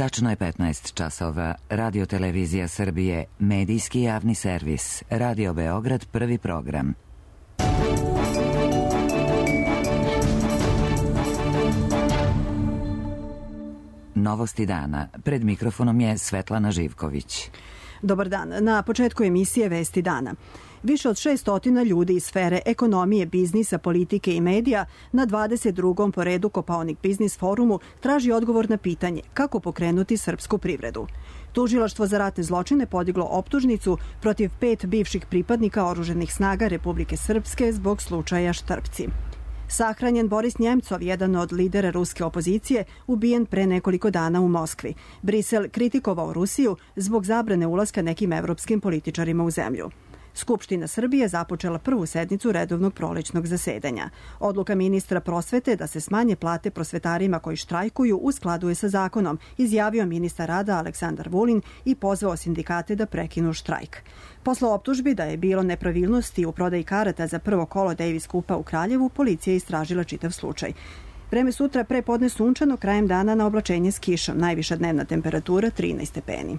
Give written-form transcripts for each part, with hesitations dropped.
Tačno je 15 časova. Radio Televizija Srbije, medijski javni servis. Radio Beograd, prvi program. Novosti dana. Pred mikrofonom je Svetlana Živković. Dobar dan. Na početku emisije Vesti dana. Više od 600 ljudi iz sfere ekonomije, biznisa, politike i medija na 22. po redu Kopaonik Biznis forumu traži odgovor na pitanje kako pokrenuti srpsku privredu. Tužilaštvo za ratne zločine podiglo optužnicu protiv 5 bivših pripadnika oružanih snaga Republike Srpske zbog slučaja Štrpci. Sahranjen Boris Njemcov, jedan od lidera ruske opozicije, ubijen pre nekoliko dana u Moskvi. Brisel kritikovao Rusiju zbog zabrane ulaska nekim evropskim političarima u zemlju. Skupština Srbije započela prvu sednicu redovnog prolećnog zasedanja. Odluka ministra prosvete da se smanje plate prosvetarima koji štrajkuju u skladu je sa zakonom, izjavio ministar rada Aleksandar Vulin i pozvao sindikate da prekinu štrajk. Posle optužbi da je bilo nepravilnosti u prodaji karata za prvo kolo Davis Kupa u Kraljevu, policija je istražila čitav slučaj. Vreme sutra prepodne sunčano, krajem dana na oblačenje s kišom. Najviša dnevna temperatura 13 stepeni.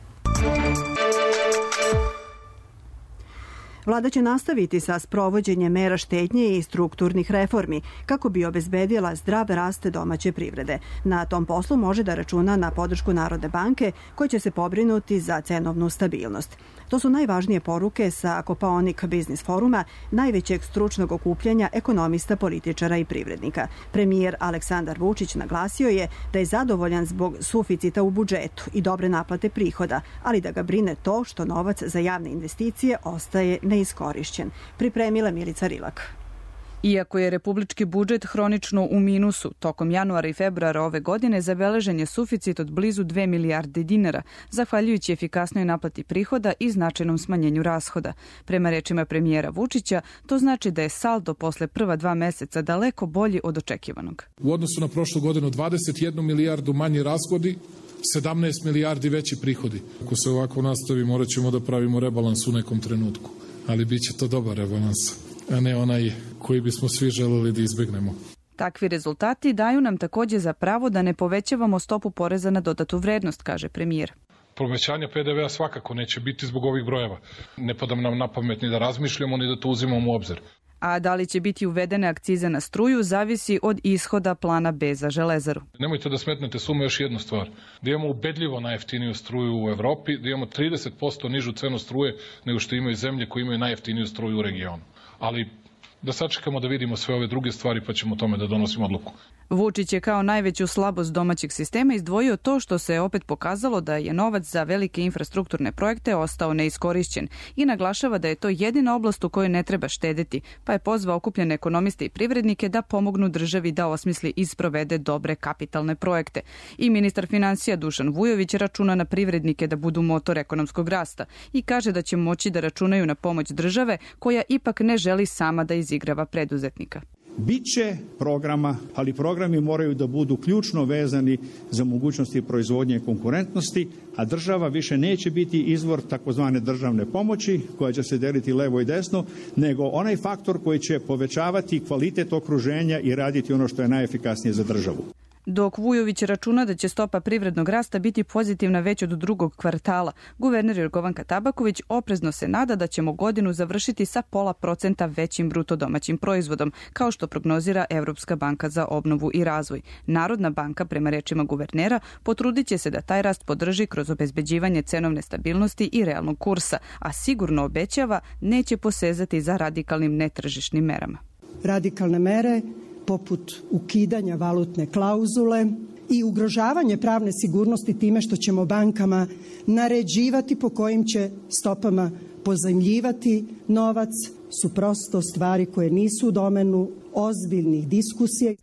Vlada će nastaviti sa sprovođenjem mera štednje i strukturnih reformi kako bi obezbedila zdrav rast domaće privrede. Na tom poslu može da računa na podršku Narodne banke koja će se pobrinuti za cenovnu stabilnost. To su najvažnije poruke sa Kopaonik Biznis foruma, najvećeg stručnog okupljanja ekonomista, političara i privrednika. Premijer Aleksandar Vučić naglasio je da je zadovoljan zbog suficita u budžetu i dobre naplate prihoda, ali da ga brine to što novac za javne investicije ostaje neiskorišćen. Pripremila Milica Rilak. Iako je republički budžet hronično u minusu, tokom januara i februara ove godine zabeležen je suficit od blizu 2 milijarde dinara, zahvaljujući efikasnoj naplati prihoda i značajnom smanjenju rashoda. Prema rečima premijera Vučića, to znači da je saldo posle prva 2 meseca daleko bolji od očekivanog. U odnosu na prošlu godinu 21 milijardu manji rashodi, 17 milijardi veći prihodi. Ako se ovako nastavi, morat ćemo da pravimo rebalans u nekom trenutku, ali bit će to dobar rebalans, a ne onaj koji bismo svi želeli da izbegnemo. Takvi rezultati daju nam takođe za pravo da ne povećavamo stopu poreza na dodatu vrednost, kaže premijer. Povećanja PDV-a svakako neće biti zbog ovih brojeva. Ne pada nam na pamet ni da razmišljamo, ni da to uzimamo u obzir. A da li će biti uvedene akcize na struju zavisi od ishoda plana B za Železaru. Nemojte da smetnete sume još jednu stvar. Da imamo ubedljivo najjeftiniju struju u Evropi, da imamo 30% nižu cenu struje nego što imaju zemlje koje imaju najjeftiniju struju u regionu. Ali da sačekamo da vidimo sve ove druge stvari pa ćemo o tome da donosimo odluku. Vučić je kao najveću slabost domaćeg sistema izdvojio to što se opet pokazalo da je novac za velike infrastrukturne projekte ostao neiskorišćen i naglašava da je to jedina oblast u kojoj ne treba štedeti, pa je pozvao okupljene ekonomiste i privrednike da pomognu državi da osmisli i sprovede dobre kapitalne projekte. I ministar finansija Dušan Vujović računa na privrednike da budu motor ekonomskog rasta i kaže da će moći da računaju na pomoć države koja ipak ne želi sama da izigrava preduzetnika. Biće programa, ali programi moraju da budu ključno vezani za mogućnosti proizvodnje i konkurentnosti, a država više neće biti izvor takozvane državne pomoći koja će se deliti levo i desno, nego onaj faktor koji će povećavati kvalitet okruženja i raditi ono što je najefikasnije za državu. Dok Vujović računa da će stopa privrednog rasta biti pozitivna već od drugog kvartala, guverner Jorgovanka Tabaković oprezno se nada da ćemo godinu završiti sa 0,5% većim bruto domaćim proizvodom, kao što prognozira Evropska banka za obnovu i razvoj. Narodna banka, prema rečima guvernera, potrudit će se da taj rast podrži kroz obezbeđivanje cenovne stabilnosti i realnog kursa, a sigurno obećava neće posezati za radikalnim netržišnim merama. Radikalne mere poput ukidanja valutne klauzule i ugrožavanje pravne sigurnosti time što ćemo bankama naređivati po kojim će stopama pozajmljivati novac su prosto stvari koje nisu u domenu ozbiljnih diskusija.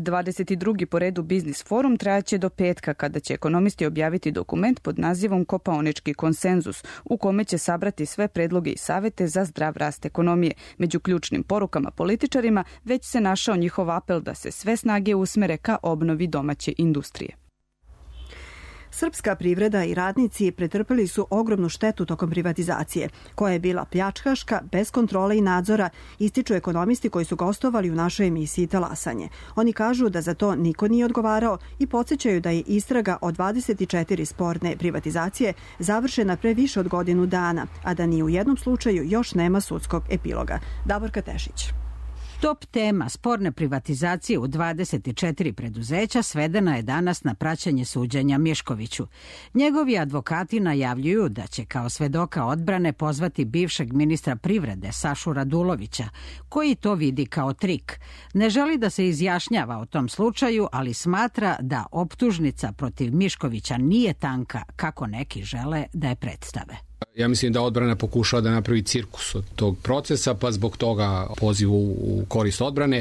22. po redu Biznis forum trajaće do petka kada će ekonomisti objaviti dokument pod nazivom Kopaonički konsenzus u kome će sabrati sve predloge i savete za zdrav rast ekonomije. Među ključnim porukama političarima već se našao njihov apel da se sve snage usmere ka obnovi domaće industrije. Srpska privreda i radnici pretrpeli su ogromnu štetu tokom privatizacije, koja je bila pljačkaška, bez kontrole i nadzora, ističu ekonomisti koji su gostovali u našoj emisiji Talasanje. Oni kažu da za to niko nije odgovarao i podsjećaju da je istraga od 24 sporne privatizacije završena pre više od godinu dana, a da ni u jednom slučaju još nema sudskog epiloga. Davorka Tešić. Top tema sporne privatizacije u 24 preduzeća svedena je danas na praćenje suđenja Miškoviću. Njegovi advokati najavljuju da će kao svedoka odbrane pozvati bivšeg ministra privrede Sašu Radulovića, koji to vidi kao trik. Ne želi da se izjašnjava o tom slučaju, ali smatra da optužnica protiv Miškovića nije tanka, kako neki žele da je predstave. Ja mislim da odbrana pokušava da napravi cirkus od tog procesa, pa zbog toga pozivu u korist odbrane.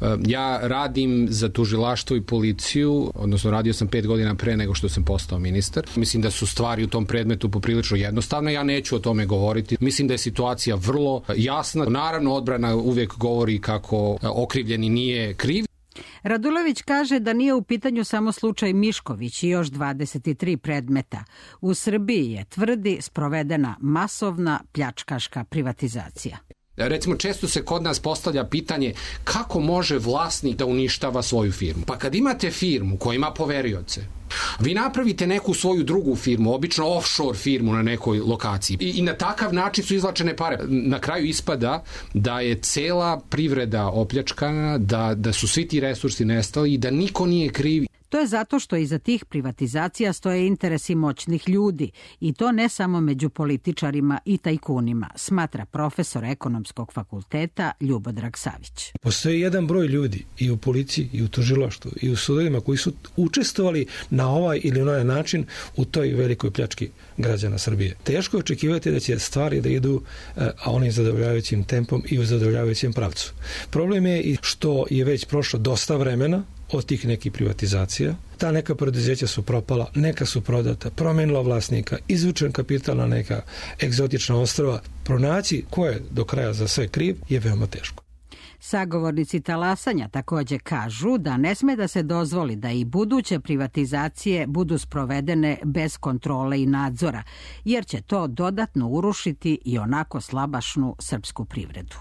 Ja radim za tužilaštvo i policiju, odnosno radio sam 5 godina pre nego što sam postao ministar. Mislim da su stvari u tom predmetu poprilično jednostavne, ja neću o tome govoriti. Mislim da je situacija vrlo jasna. Naravno, odbrana uvijek govori kako okrivljeni nije kriv. Radulović kaže da nije u pitanju samo slučaj Mišković i još 23 predmeta. U Srbiji je, tvrdi, sprovedena masovna pljačkaška privatizacija. Recimo, često se kod nas postavlja pitanje kako može vlasnik da uništava svoju firmu. Pa kad imate firmu koja ima poverioce, vi napravite neku svoju drugu firmu, obično offshore firmu na nekoj lokaciji i na takav način su izvlačene pare. Na kraju ispada da je cela privreda opljačkana, da su svi ti resursi nestali i da niko nije kriv. To je zato što iza tih privatizacija stoje interesi moćnih ljudi i to ne samo među političarima i tajkunima, smatra profesor ekonomskog fakulteta Ljubodrag Savić. Postoji jedan broj ljudi i u policiji i u tužilaštvu i u sudovima koji su učestvovali na ovaj ili onaj način u toj velikoj pljački građana Srbije. Teško je očekivati da će stvari da idu onim zadovoljavajućim tempom i u zadovoljavajućem pravcu. Problem je i što je već prošlo dosta vremena od tih nekih privatizacija. Ta neka preduzeća su propala, neka su prodata, promenila vlasnika, izvučen kapital na neka egzotična ostrva. Pronaći ko je do kraja za sve kriv je veoma teško. Sagovornici Talasanja također kažu da ne sme da se dozvoli da i buduće privatizacije budu sprovedene bez kontrole i nadzora, jer će to dodatno urušiti i onako slabašnu srpsku privredu.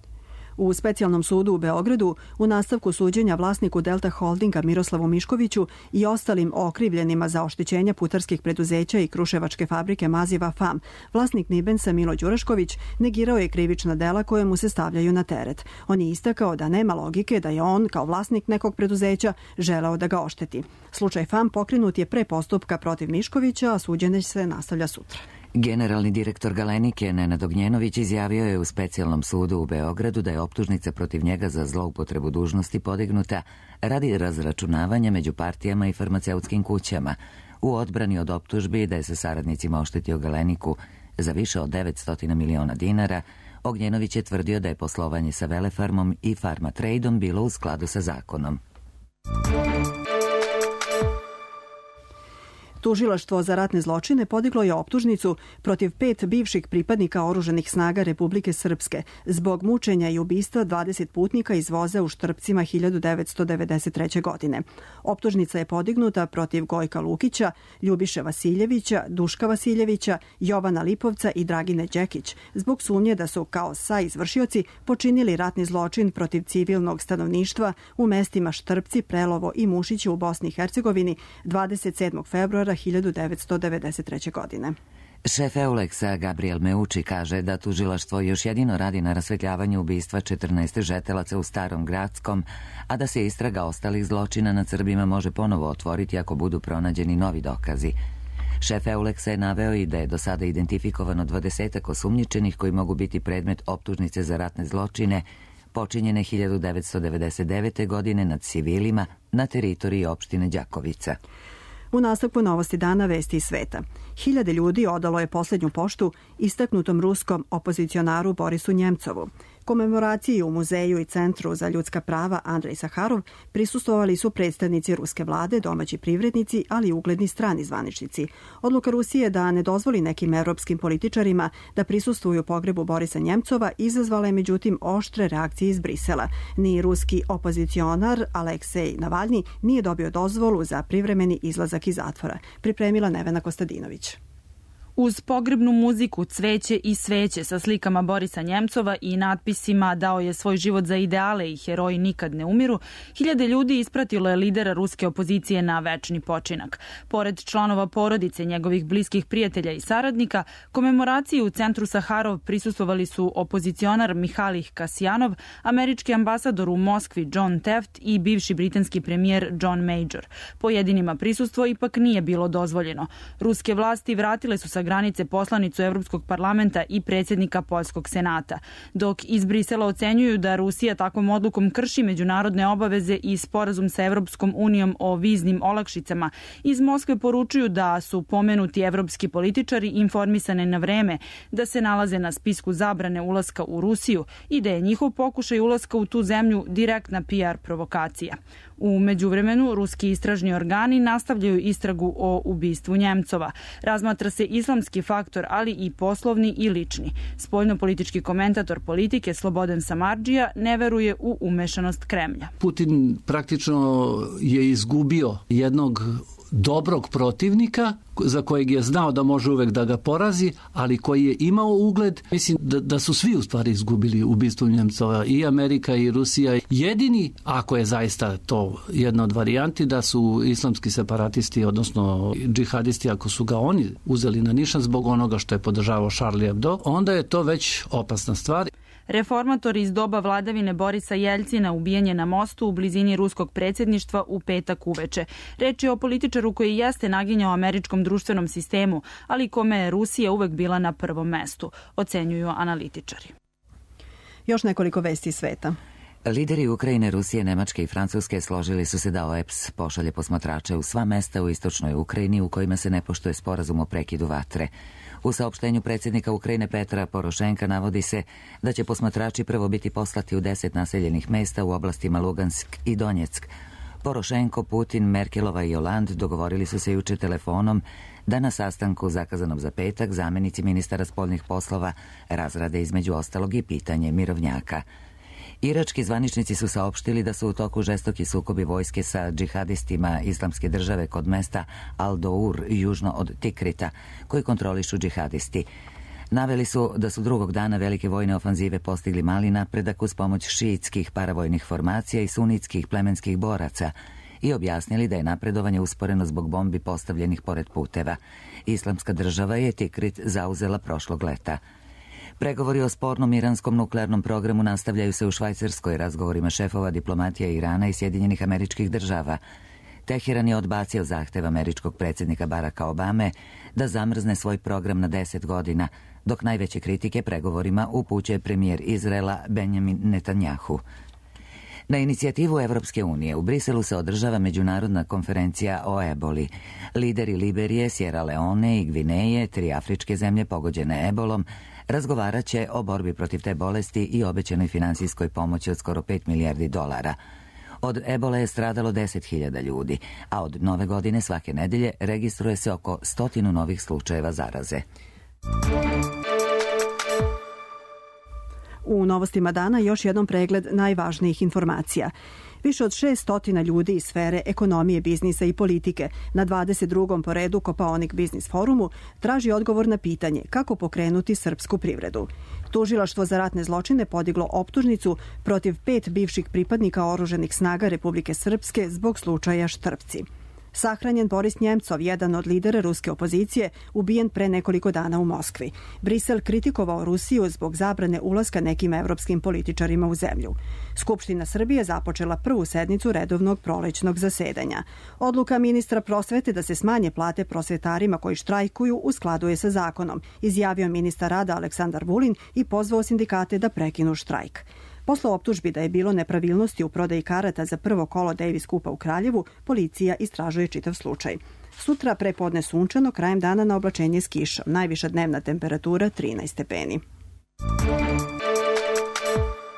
U specijalnom sudu u Beogradu u nastavku suđenja vlasniku Delta Holdinga Miroslavu Miškoviću i ostalim okrivljenima za oštećenja putarskih preduzeća i kruševačke fabrike maziva FAM, vlasnik Nibensa Milo Đurašković negirao je krivična dela koje mu se stavljaju na teret. On je istakao da nema logike da je on, kao vlasnik nekog preduzeća, želeo da ga ošteti. Slučaj FAM pokrenut je pre postupka protiv Miškovića, a suđenje se nastavlja sutra. Generalni direktor Galenike Nenad Ognjenović izjavio je u specijalnom sudu u Beogradu da je optužnica protiv njega za zloupotrebu dužnosti podignuta radi razračunavanja među partijama i farmaceutskim kućama u odbrani od optužbi da je sa saradnicima oštetio Galeniku za više od 900 miliona dinara. Ognjenović je tvrdio da je poslovanje sa Velefarmom i Farmatradeom bilo u skladu sa zakonom. Tužilaštvo za ratne zločine podiglo je optužnicu protiv 5 bivših pripadnika oružanih snaga Republike Srpske zbog mučenja i ubistva 20 putnika iz voza u Štrpcima 1993. godine. Optužnica je podignuta protiv Gojka Lukića, Ljubiše Vasiljevića, Duška Vasiljevića, Jovana Lipovca i Dragine Đekić zbog sumnje da su kao saizvršioci počinili ratni zločin protiv civilnog stanovništva u mestima Štrpci, Prelovo i Mušići u Bosni i Hercegovini 27. februara 1993. godine. Šef Euleksa Gabriel Meuči kaže da tužilaštvo još jedino radi na rasvetljavanju ubistva 14 žetelaca u Starom Gradskom, a da se istraga ostalih zločina nad Srbima može ponovo otvoriti ako budu pronađeni novi dokazi. Šef Euleksa je naveo i da je do sada identifikovano 20 osumnjičenih koji mogu biti predmet optužnice za ratne zločine počinjene 1999. godine nad civilima na teritoriji opštine Đakovica. U nastavku novosti dana vesti iz sveta. 1000 ljudi odalo je posljednju poštu istaknutom ruskom opozicionaru Borisu Njemcovu, Komemoraciji u muzeju i Centru za ljudska prava Andrej Saharov prisustvovali su predstavnici ruske vlade, domaći privrednici, ali i ugledni strani zvaničnici. Odluka Rusije da ne dozvoli nekim evropskim političarima da prisustvuju pogrebu Borisa Njemcova izazvala je međutim oštre reakcije iz Brisela. Ni ruski opozicionar Aleksej Navalni nije dobio dozvolu za privremeni izlazak iz zatvora. Pripremila Nevena Kostadinović. Uz pogrebnu muziku, cveće i sveće sa slikama Borisa Njemcova i natpisima "Dao je svoj život za ideale" i "Heroji nikad ne umiru", hiljade ljudi ispratilo je lidera ruske opozicije na večni počinak. Pored članova porodice, njegovih bliskih prijatelja i saradnika, komemoraciji u Centru Saharov prisustvovali su opozicionar Mihalih Kasjanov, američki ambasador u Moskvi John Teft i bivši britanski premijer John Major. Pojedinima prisustvo ipak nije bilo dozvoljeno. Ruske vlasti vratile su sa granice poslanicu Evropskog parlamenta i predsjednika Poljskog senata. Dok iz Brisela ocenjuju da Rusija takvom odlukom krši međunarodne obaveze i sporazum sa Evropskom unijom o viznim olakšicama, iz Moskve poručuju da su pomenuti evropski političari informisane na vreme, da se nalaze na spisku zabrane ulaska u Rusiju i da je njihov pokušaj ulaska u tu zemlju direktna PR provokacija. U međuvremenu, ruski istražni organi nastavljaju istragu o ubistvu Njemcova. Razmatra se islamski faktor, ali i poslovni i lični. Spoljnopolitički komentator politike Slobodan Samardžija ne veruje u umešanost Kremlja. Putin praktično je izgubio jednog dobrog protivnika za kojeg je znao da može uvek da ga porazi, ali koji je imao ugled. Mislim da su svi u stvari izgubili ubistvu Njemcova, i Amerika i Rusija. Jedini, ako je zaista to jedna od varijanti, da su islamski separatisti, odnosno džihadisti, ako su ga oni uzeli na nišan zbog onoga što je podržavao Charlie Hebdo, onda je to već opasna stvar. Reformator iz doba vladavine Borisa Jeljcina ubijen je na mostu u blizini ruskog predsjedništva u petak uveče. Reč je o političaru koji jeste naginjao američkom društvenom sistemu, ali kome je Rusija uvek bila na prvom mestu, ocenjuju analitičari. Još nekoliko vesti sveta. Lideri Ukrajine, Rusije, Nemačke i Francuske složili su se da OEBS pošalje posmatrače u sva mesta u istočnoj Ukrajini u kojima se ne poštuje sporazum o prekidu vatre. U saopštenju predsjednika Ukrajine Petra Porošenka navodi se da će posmatrači prvo biti poslati u 10 naseljenih mesta u oblastima Lugansk i Donjeck. Porošenko, Putin, Merkelova i Hollande dogovorili su se juče telefonom da na sastanku zakazanom za petak zamjenici ministara spoljnih poslova razrade između ostalog i pitanje mirovnjaka. Irački zvaničnici su saopštili da su u toku žestoki sukobi vojske sa džihadistima Islamske države kod mesta Al-Dour, južno od Tikrita, koji kontrolišu džihadisti. Naveli su da su drugog dana velike vojne ofanzive postigli mali napredak uz pomoć šiitskih paravojnih formacija i sunitskih plemenskih boraca i objasnili da je napredovanje usporeno zbog bombi postavljenih pored puteva. Islamska država je Tikrit zauzela prošlog leta. Pregovori o spornom iranskom nuklearnom programu nastavljaju se u Švajcarskoj razgovorima šefova diplomatija Irana i Sjedinjenih Američkih Država. Teheran je odbacio zahtev američkog predsjednika Baracka Obame da zamrzne svoj program na 10 godina, dok najveće kritike pregovorima upućuje premijer Izraela Benjamin Netanjahu. Na inicijativu Evropske unije u Briselu se održava međunarodna konferencija o eboli. Lideri Liberije, Sierra Leone i Gvineje, 3 afričke zemlje pogođene ebolom, razgovarat će o borbi protiv te bolesti i obećanoj finansijskoj pomoći od skoro $5 milijardi. Od ebole je stradalo 10.000 ljudi, a od nove godine svake nedelje registruje se oko 100 novih slučajeva zaraze. U novostima dana još jednom pregled najvažnijih informacija. Više od 600 ljudi iz sfere ekonomije, biznisa i politike na 22. po redu Kopaonik Biznis forumu traži odgovor na pitanje kako pokrenuti srpsku privredu. Tužilaštvo za ratne zločine podiglo optužnicu protiv 5 bivših pripadnika oružanih snaga Republike Srpske zbog slučaja Štrpci. Sahranjen Boris Njemcov, jedan od lidera ruske opozicije, ubijen pre nekoliko dana u Moskvi. Brisel kritikovao Rusiju zbog zabrane ulaska nekim evropskim političarima u zemlju. Skupština Srbije započela prvu sednicu redovnog prolećnog zasedanja. Odluka ministra prosvete da se smanje plate prosvetarima koji štrajkuju u skladu je sa zakonom, izjavio ministar rada Aleksandar Vulin i pozvao sindikate da prekinu štrajk. Posle optužbi da je bilo nepravilnosti u prodaji karata za prvo kolo Davis Kupa u Kraljevu, policija istražuje čitav slučaj. Sutra prepodne sunčano, krajem dana na oblačenje s kišom. Najviša dnevna temperatura 13 stepeni.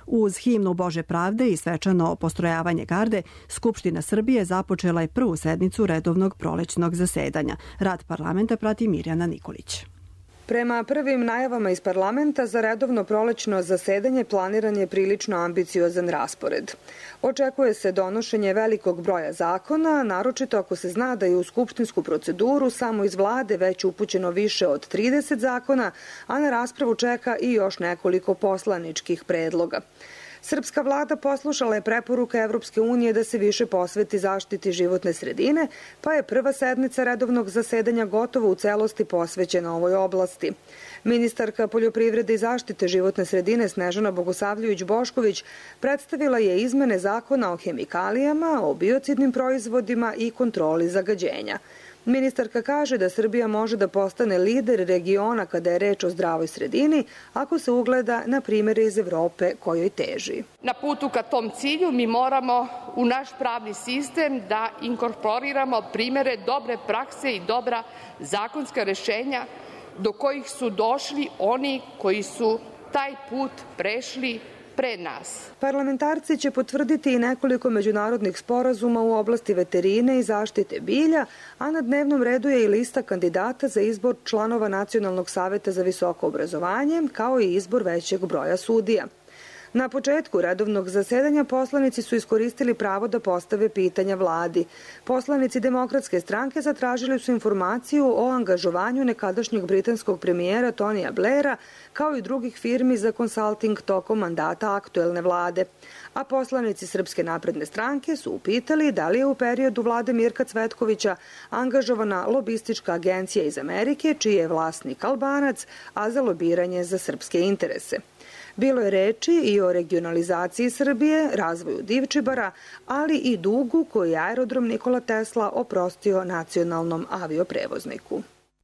Uz himnu Bože pravde i svečano postrojavanje garde, Skupština Srbije započela je prvu sednicu redovnog prolećnog zasedanja. Rad parlamenta prati Mirjana Nikolić. Prema prvim najavama iz parlamenta za redovno prolećno zasedanje planiran je prilično ambiciozan raspored. Očekuje se donošenje velikog broja zakona, naročito ako se zna da je u skupštinsku proceduru samo iz vlade već upućeno više od 30 zakona, a na raspravu čeka i još nekoliko poslaničkih predloga. Srpska vlada poslušala je preporuke Evropske unije da se više posveti zaštiti životne sredine, pa je prva sednica redovnog zasedanja gotovo u celosti posvećena ovoj oblasti. Ministarka poljoprivrede i zaštite životne sredine Snežana Bogosavljević-Bošković predstavila je izmene zakona o hemikalijama, o biocidnim proizvodima i kontroli zagađenja. Ministarka kaže da Srbija može da postane lider regiona kada je reč o zdravoj sredini ako se ugleda na primere iz Evrope kojoj teži. Na putu ka tom cilju mi moramo u naš pravni sistem da inkorporiramo primere dobre prakse i dobra zakonska rešenja do kojih su došli oni koji su taj put prešli pre nas. Parlamentarci će potvrditi i nekoliko međunarodnih sporazuma u oblasti veterine i zaštite bilja, a na dnevnom redu je i lista kandidata za izbor članova Nacionalnog saveta za visoko obrazovanje, kao i izbor većeg broja sudija. Na početku redovnog zasedanja poslanici su iskoristili pravo da postave pitanja vladi. Poslanici Demokratske stranke zatražili su informaciju o angažovanju nekadašnjeg britanskog premijera Tonija Blaira, kao i drugih firmi za konsalting tokom mandata aktuelne vlade. A poslanici Srpske napredne stranke su upitali da li je u periodu vlade Mirka Cvetkovića angažovana lobistička agencija iz Amerike, čiji je vlasnik Albanac, a za lobiranje za srpske interese. Bilo je reči i o regionalizaciji Srbije, razvoju Divčibara, ali i dugu koji je aerodrom Nikola Tesla oprostio nacionalnom avioprevozniku.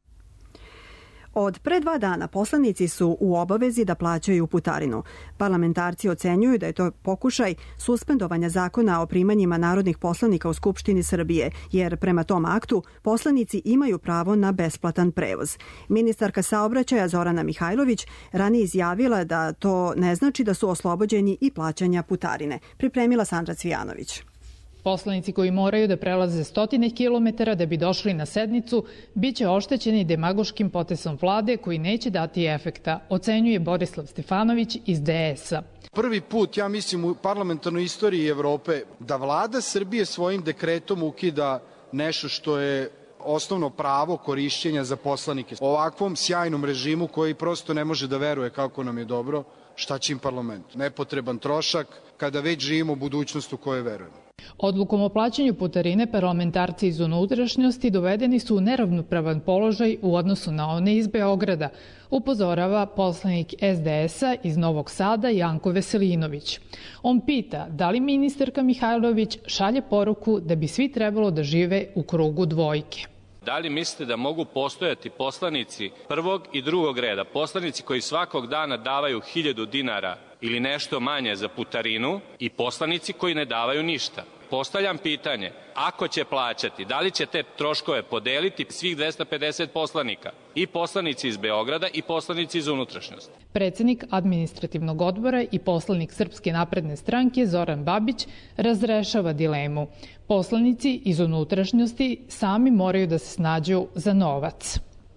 Od pre 2 dana poslanici su u obavezi da plaćaju putarinu. Parlamentarci ocenjuju da je to pokušaj suspendovanja zakona o primanjima narodnih poslanika u Skupštini Srbije, jer prema tom aktu poslanici imaju pravo na besplatan prevoz. Ministarka saobraćaja Zorana Mihajlović ranije izjavila da to ne znači da su oslobođeni i plaćanja putarine. Pripremila Sandra Cvijanović. Poslanici koji moraju da prelaze 100 kilometara da bi došli na sednicu biće oštećeni demagoškim potezom vlade koji neće dati efekta, ocenjuje Borislav Stefanović iz DS-a. Prvi put, ja mislim, u parlamentarnoj istoriji Evrope da vlada Srbije svojim dekretom ukida nešto što je osnovno pravo korišćenja za poslanike. Ovakvom sjajnom režimu koji prosto ne može da veruje kako nam je dobro, šta će im parlament? Nepotreban trošak kada već živimo u budućnosti u kojoj verujemo. Odlukom o plaćanju putarine parlamentarci iz unutrašnjosti dovedeni su u neravnopravan položaj u odnosu na one iz Beograda, upozorava poslanik SDS-a iz Novog Sada Janko Veselinović. On pita da li ministarka Mihajlović šalje poruku da bi svi trebalo da žive u krugu dvojke. Da li mislite da mogu postojati poslanici prvog i drugog reda, poslanici koji svakog dana davaju 1000 dinara ili nešto manje za putarinu i poslanici koji ne davaju ništa? Postavljam pitanje, ako će plaćati, da li će te troškove podeliti svih 250 poslanika? I poslanici iz Beograda i poslanici iz unutrašnjosti. Predsednik administrativnog odbora i poslanik Srpske napredne stranke Zoran Babić razrešava dilemu. Poslanici iz unutrašnjosti sami moraju da se snađu za novac.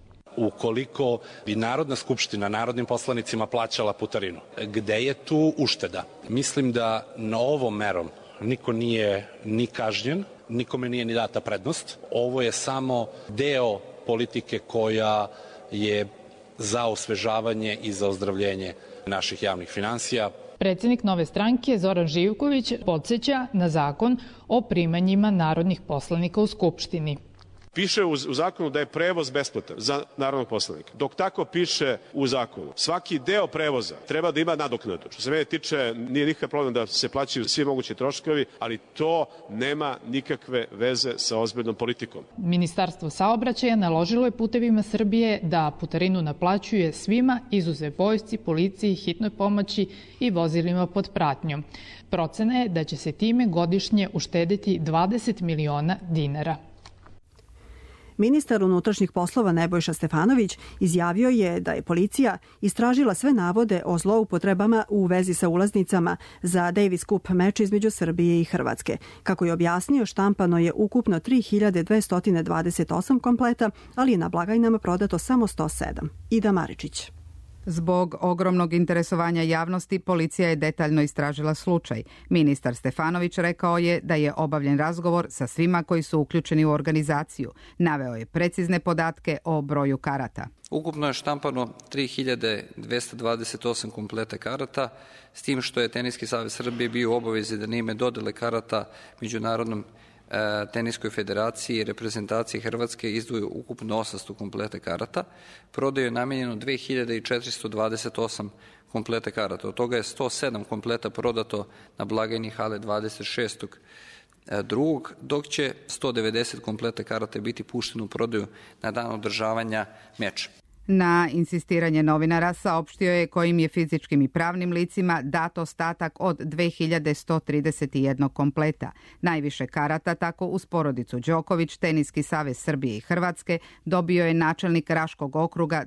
Ukoliko bi Narodna skupština narodnim poslanicima plaćala putarinu, gde je tu ušteda? Mislim da na ovom merom niko nije ni kažnjen, nikome nije ni data prednost. Ovo je samo deo politike koja je za osvežavanje i za ozdravljenje naših javnih finansija. Predsednik Nove stranke Zoran Živković podsjeća na zakon o primanjima narodnih poslanika u Skupštini. Piše u zakonu da je prevoz besplatan za narodnog poslanika. Dok tako piše u zakonu, svaki deo prevoza treba da ima nadoknadu. Što se mene tiče, nije nikakav problem da se plaćaju svi mogući troškovi, ali to nema nikakve veze sa ozbiljnom politikom. Ministarstvo saobraćaja naložilo je Putevima Srbije da putarinu naplaćuje svima, izuzev vojsci, policiji, hitnoj pomoći i vozilima pod pratnjom. Procena je da će se time godišnje uštedeti 20 miliona dinara. Ministar unutrašnjih poslova Nebojša Stefanović izjavio je da je policija istražila sve navode o zloupotrebama u vezi sa ulaznicama za Davis Cup meč između Srbije i Hrvatske. Kako je objasnio, štampano je ukupno 3228 kompleta, ali je na blagajnama prodato samo 107. Ida Maričić. Zbog ogromnog interesovanja javnosti, policija je detaljno istražila slučaj. Ministar Stefanović rekao je da je obavljen razgovor sa svima koji su uključeni u organizaciju. Naveo je precizne podatke o broju karata. Ukupno je štampano 3228 kompleta karata, s tim što je Teniski savez Srbije bio u obavezi da na ime dodele karata Međunarodnom Teniskoj federaciji i reprezentaciji Hrvatske izdvoju ukupno 800 kompleta karata. Prodaju je namenjeno 2428 kompleta karata. Od toga je 107 kompleta prodato na blagajni hale 26.2. dok će 190 kompleta karata biti pušteno u prodaju na dan održavanja meča. Na insistiranje novinara saopštio je kojim je fizičkim i pravnim licima dat ostatak od 2131 kompleta. Najviše karata tako uz porodicu Đoković, Teniski savez Srbije i Hrvatske dobio je načelnik Raškog okruga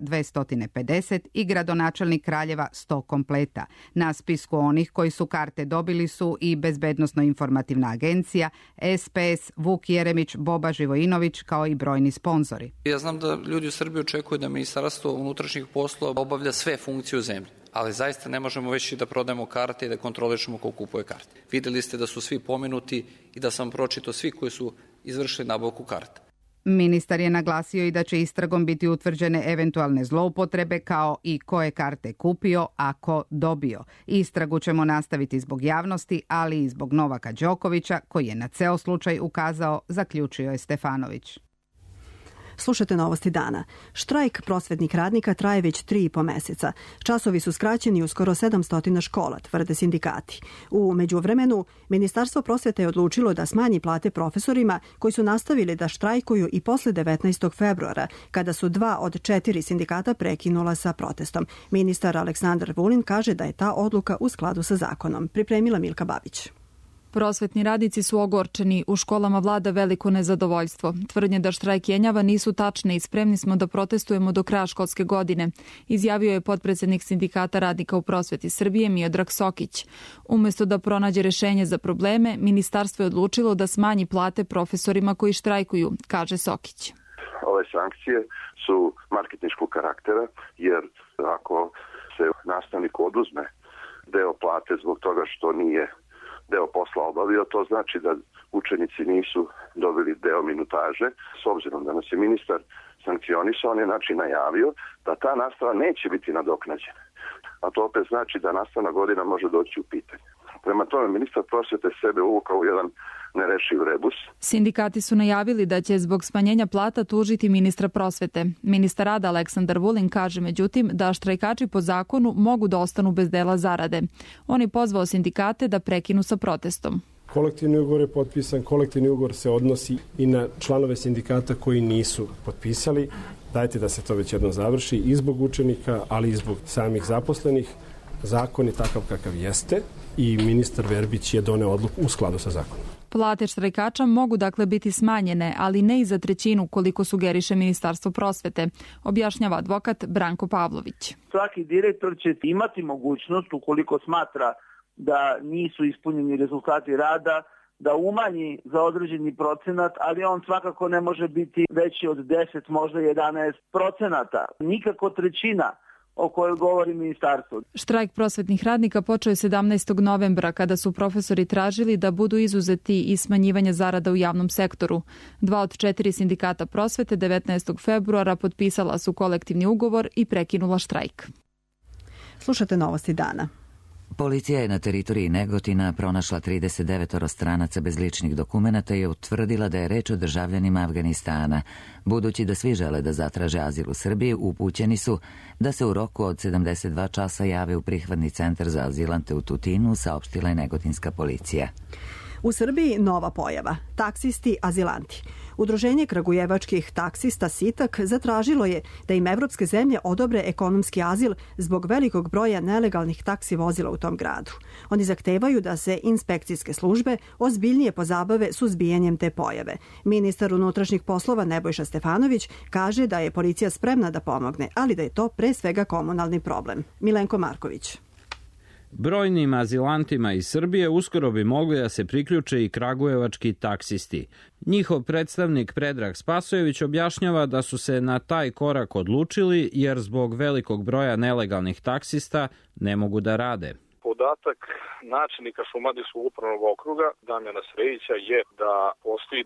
250 i gradonačelnik Kraljeva 100 kompleta. Na spisku onih koji su karte dobili su i Bezbednosno-informativna agencija, SPS, Vuk Jeremić, Boba Živojinović kao i brojni sponzori. Ja znam da ljudi u Srbiji očekuju da Ministarstvo unutrašnjih poslova obavlja sve funkcije u zemlji, ali zaista ne možemo već i da prodajemo karte i da kontrolišemo ko kupuje karte. Videli ste da su svi pomenuti i da sam pročitao svi koji su izvršili nabavku karta. Ministar je naglasio i da će istragom biti utvrđene eventualne zloupotrebe kao i ko je karte kupio, a ko dobio. Istragu ćemo nastaviti zbog javnosti, ali i zbog Novaka Đokovića, koji je na ceo slučaj ukazao, zaključio je Stefanović. Slušate novosti dana. Štrajk prosvetnih radnika traje već 3,5 meseca. Časovi su skraćeni u skoro 700 škola, tvrde sindikati. U međuvremenu, Ministarstvo prosvete je odlučilo da smanji plate profesorima koji su nastavili da štrajkuju i posle 19. februara, kada su 2 od 4 sindikata prekinula sa protestom. Ministar Aleksandar Vulin kaže da je ta odluka u skladu sa zakonom. Pripremila Milka Babić. Prosvetni radnici su ogorčeni, u školama vlada veliko nezadovoljstvo. Tvrdnje da štrajk jenjava nisu tačne i spremni smo da protestujemo do kraja školske godine, izjavio je potpredsednik Sindikata radnika u prosveti Srbije Miodrag Sokić. Umesto da pronađe rešenje za probleme, ministarstvo je odlučilo da smanji plate profesorima koji štrajkuju, kaže Sokić. Ove sankcije su marketinškog karaktera, jer ako se nastavniku oduzme deo plate zbog toga što nije deo posla obavio, to znači da učenici nisu dobili deo minutaže. S obzirom da nas je ministar sankcionisao, on je znači najavio da ta nastava neće biti nadoknađena. A to opet znači da nastavna godina može doći u pitanje. Prema tome, ministar prosvete sebe uvukao u jedan nerešiv rebus. Sindikati su najavili da će zbog smanjenja plata tužiti ministra prosvete. Ministar rada Aleksandar Vulin kaže međutim da štrajkači po zakonu mogu da ostanu bez dela zarade. On je pozvao sindikate da prekinu sa protestom. Kolektivni ugovor je potpisan, kolektivni ugovor se odnosi i na članove sindikata koji nisu potpisali. Dajte da se to već jednom završi i zbog učenika, ali i zbog samih zaposlenih. Zakon je takav kakav jeste i ministar Verbić je doneo odluku u skladu sa zakonom. Plate štrajkača mogu dakle biti smanjene, ali ne i za trećinu koliko sugeriše Ministarstvo prosvete, objašnjava advokat Branko Pavlović. Svaki direktor će imati mogućnost, ukoliko smatra da nisu ispunjeni rezultati rada, da umanji za određeni procenat, ali on svakako ne može biti veći od 10, možda 11%. Nikako trećina o kojoj govori ministarstvo. Štrajk prosvetnih radnika počeo je 17. novembra kada su profesori tražili da budu izuzeti iz smanjivanja zarada u javnom sektoru. 2 od 4 sindikata prosvete 19. februara potpisala su kolektivni ugovor i prekinula štrajk. Slušate novosti dana. Policija je na teritoriji Negotina pronašla 39 stranaca bez ličnih dokumenata i utvrdila da je reč o državljanima Afganistana. Budući da svi žele da zatraže azil u Srbiji, upućeni su da se u roku od 72 časa jave u prihvatni centar za azilante u Tutinu, saopštila je negotinska policija. U Srbiji nova pojava, taksisti azilanti. Udruženje kragujevačkih taksista Sitak zatražilo je da im evropske zemlje odobre ekonomski azil zbog velikog broja nelegalnih taksi vozila u tom gradu. Oni zahtevaju da se inspekcijske službe ozbiljnije pozabave suzbijanjem te pojave. Ministar unutrašnjih poslova Nebojša Stefanović kaže da je policija spremna da pomogne, ali da je to pre svega komunalni problem. Milenko Marković. Brojnim azilantima iz Srbije uskoro bi mogli da se priključe i kragujevački taksisti. Njihov predstavnik Predrag Spasojević objašnjava da su se na taj korak odlučili jer zbog velikog broja nelegalnih taksista ne mogu da rade. Podatak načelnika Šumadijskog upravnog okruga Damjana Srejića je da postoji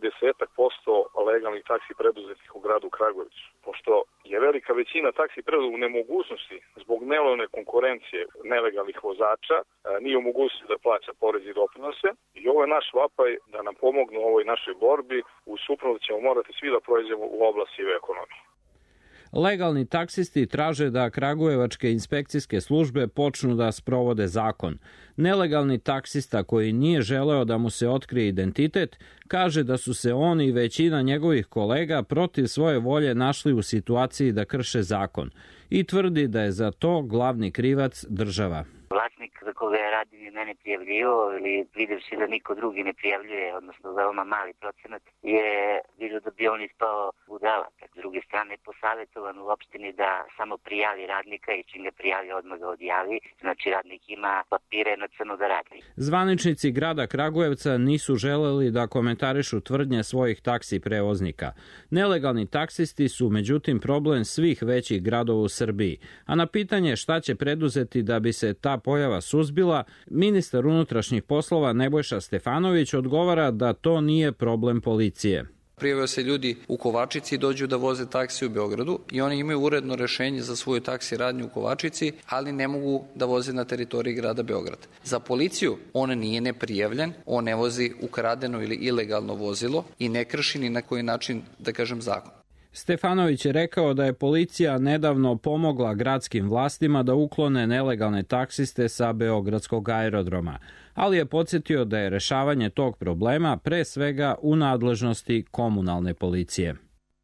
10% legalnih taksi preduzetnih u gradu Kragujevcu. Pošto je velika većina taksi preduzetnika u nemogućnosti zbog nelojalne konkurencije nelegalnih vozača, nije u mogućnosti da plaća porez i doprinose i ovo je naš vapaj da nam pomognu u ovoj našoj borbi, u suprotnom ćemo morati svi da prođemo u oblast sive ekonomije. Legalni taksisti traže da kragujevačke inspekcijske službe počnu da sprovode zakon. Nelegalni taksista koji nije želeo da mu se otkrije identitet, kaže da su se on i većina njegovih kolega protiv svoje volje našli u situaciji da krše zakon i tvrdi da je za to glavni krivac država. Vlasnik za koga je radim je mene prijavljivao ili videvši da niko drugi ne prijavljuje, odnosno veoma mali procenat, je vidio da bi on ispao budala. S druge strane, posavjetovan u opštini da samo prijavi radnika i čim ga prijavi odmah ga odjavi, znači radnik ima papire na crno da radi. Zvaničnici grada Kragujevca nisu želeli da komentarišu tvrdnje svojih taksi prevoznika. Nelegalni taksisti su međutim problem svih većih gradova u Srbiji, a na pitanje šta će preduzeti da bi se ta pojava suzbila, ministar unutrašnjih poslova Nebojša Stefanović odgovara da to nije problem policije. Prijavaju se ljudi u Kovačici i dođu da voze taksi u Beogradu i oni imaju uredno rešenje za svoju taksi radnju u Kovačici, ali ne mogu da voze na teritoriji grada Beograda. Za policiju on nije neprijavljen, on ne vozi ukradeno ili ilegalno vozilo i ne krši ni na koji način, da kažem, zakon. Stefanović je rekao da je policija nedavno pomogla gradskim vlastima da uklone nelegalne taksiste sa beogradskog aerodroma, ali je podsjetio da je rešavanje tog problema pre svega u nadležnosti komunalne policije.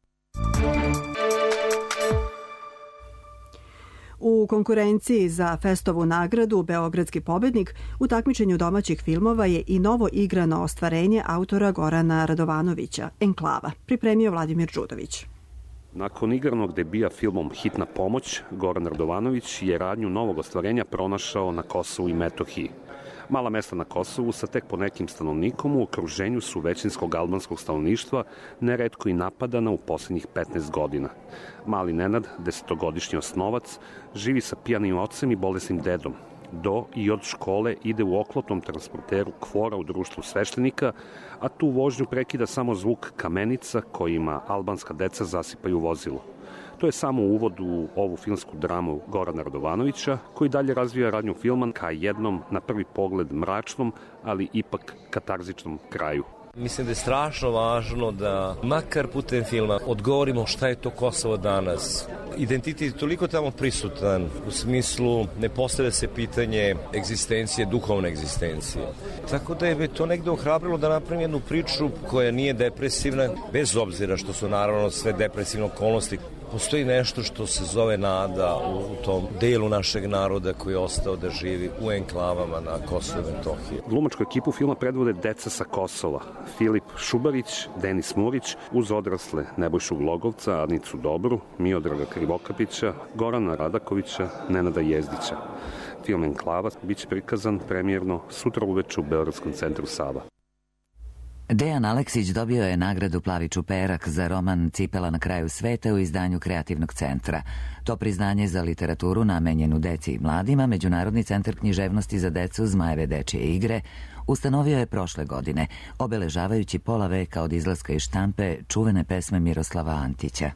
U konkurenciji za Festovu nagradu Beogradski pobednik u takmičenju domaćih filmova je i novo igrano ostvarenje autora Gorana Radovanovića, Enklava, pripremio Vladimir Đudović. Nakon igranog debija filmom Hitna pomoć, Goran Radovanović je radnju novog ostvarenja pronašao na Kosovu i Metohiji. Mala mesta na Kosovu sa tek po nekim stanovnikom u okruženju su većinskog albanskog stanovništva neretko i napadana u posljednjih 15 godina. Mali Nenad, 10-godišnji osnovac, živi sa pijanim ocem i bolesnim dedom. Do i od škole ide u oklopnom transporteru Kvora u društvu sveštenika, a tu vožnju prekida samo zvuk kamenica kojima albanska deca zasipaju vozilo. To je samo uvod u ovu filmsku dramu Gorana Radovanovića, koji dalje razvija radnju filma ka jednom, na prvi pogled, mračnom, ali ipak katarzičnom kraju. Mislim da je strašno važno da makar putem filma odgovorimo šta je to Kosovo danas. Identitet je toliko tamo prisutan u smislu ne postavlja se pitanje egzistencije, duhovne egzistencije. Tako da je to negde ohrabrilo da napravim jednu priču koja nije depresivna, bez obzira što su naravno sve depresivne okolnosti. Postoji nešto što se zove nada u tom delu našeg naroda koji je ostao da živi u enklavama na Kosovu i Metohiji. Glumačku ekipu filma predvode deca sa Kosova. Filip Šubarić, Denis Murić, uz odrasle Nebojšu Glogovca, Anicu Dobru, Miodraga Krivokapića, Gorana Radakovića, Nenada Jezdića. Film Enklava biće prikazan premijerno sutra uveče u Beogradskom centru Sava. Dejan Aleksić dobio je nagradu Plavi čuperak za roman Cipela na kraju sveta u izdanju Kreativnog centra. To priznanje za literaturu namenjenu deci i mladima Međunarodni centar književnosti za decu Zmajeve dečije igre ustanovio je prošle godine, obeležavajući pola veka od izlaska iz štampe čuvene pesme Miroslava Antića.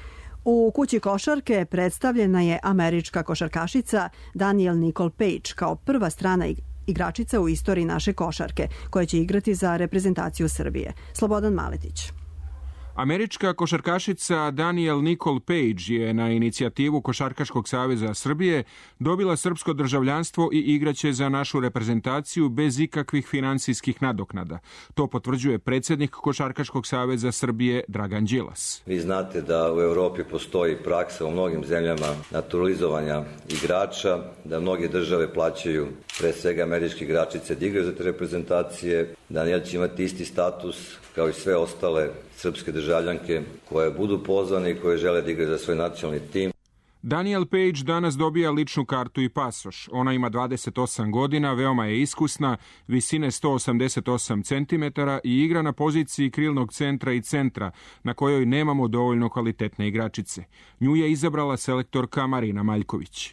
U kući košarke predstavljena je američka košarkašica Danielle Nicole Page kao prva strana igračica u istoriji naše košarke, koja će igrati za reprezentaciju Srbije. Slobodan Maletić. Američka košarkašica Danielle Nicole Page je na inicijativu Košarkaškog saveza Srbije dobila srpsko državljanstvo i igraće za našu reprezentaciju bez ikakvih finansijskih nadoknada. To potvrđuje predsjednik Košarkaškog saveza Srbije Dragan Đilas. Vi znate da u Europi postoji praksa u mnogim zemljama naturalizovanja igrača, da mnoge države plaćaju pre svega američki igračice da igraju za te reprezentacije. Danielle će imati isti status kao i sve ostale srpske državljanke koje budu pozvane i koje žele da igraju za svoj nacionalni tim. Danielle Page danas dobija ličnu kartu i pasoš. Ona ima 28 godina, veoma je iskusna, visine 188 cm i igra na poziciji krilnog centra i centra, na kojoj nemamo dovoljno kvalitetne igračice. Nju je izabrala selektorka Marina Maljković.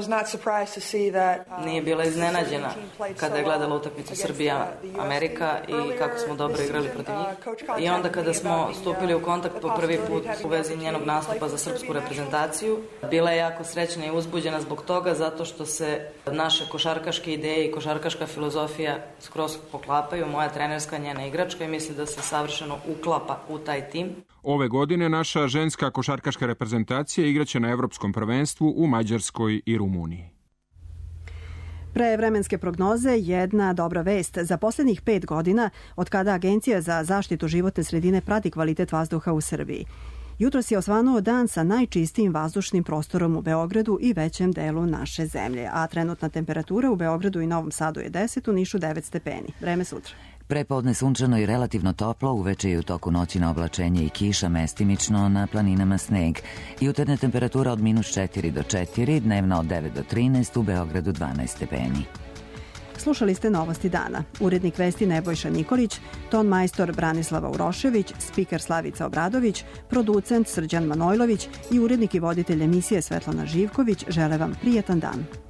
Nije bila iznenađena kada je gledala utakmicu Srbija-Amerika i kako smo dobro igrali protiv njih. I onda kada smo stupili u kontakt po prvi put u vezi njenog nastupa za srpsku reprezentaciju, bila je jako srećna i uzbuđena zbog toga zato što se naše košarkaške ideje i košarkaška filozofija skroz poklapaju. Moja trenerska, njena igračka i misli da se savršeno uklapa u taj tim. Ove godine naša ženska košarkaška reprezentacija igraće na Evropskom prvenstvu u Mađarskoj i Rumuniji. Pre vremenske prognoze jedna dobra vest. Za posljednjih 5 godina, od kada Agencija za zaštitu životne sredine prati kvalitet vazduha u Srbiji, jutros je osvanuo dan sa najčistijim vazdušnim prostorom u Beogradu i većem delu naše zemlje, a trenutna temperatura u Beogradu i Novom Sadu je 10, u Nišu 9 stepeni. Vreme sutra. Prepodne sunčano i relativno toplo, uveče i u toku noći na oblačenje i kiša, mestimično na planinama sneg. Jutarnja temperatura od -4 do 4, dnevna od 9 do 13, u Beogradu 12 stepeni. Slušali ste Novosti dana. Urednik vesti Nebojša Nikolić, ton majstor Branislava Urošević, spiker Slavica Obradović, producent Srđan Manojlović i urednik i voditelj emisije Svetlana Živković žele vam prijetan dan.